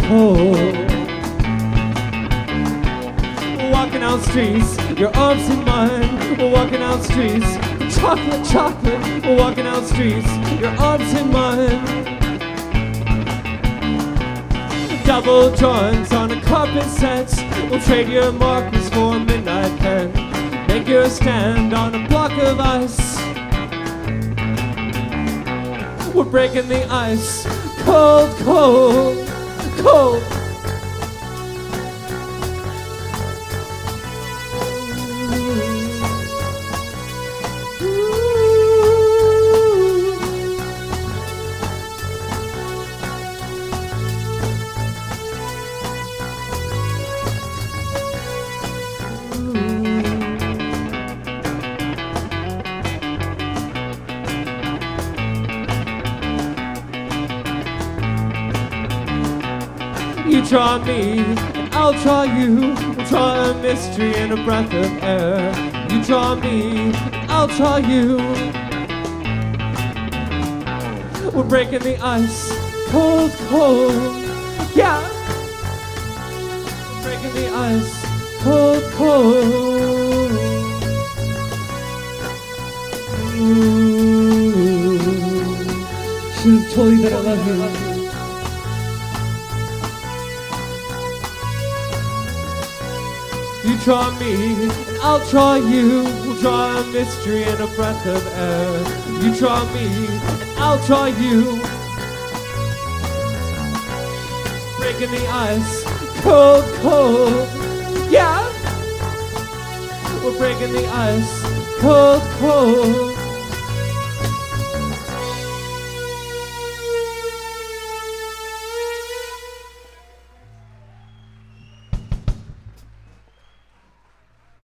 cold. Walking out streets, your arms in mine. Walking out streets, chocolate, chocolate. Walking out streets, your arms in mine. Double joints on a carpet set. We'll trade your markers for a midnight pen. Make your stand on a block of ice. We're breaking the ice. Cold, cold, cold. You draw me, and I'll draw you. We'll draw a mystery in a breath of air. You draw me, and I'll draw you. We're breaking the ice, cold, cold. Yeah. We're breaking the ice, cold, cold. Ooh. Should've told you that I love you. You draw me, and I'll draw you. We'll draw a mystery in a breath of air. You draw me, and I'll draw you. Breaking the ice, cold, cold. Yeah. We're breaking the ice, cold, cold.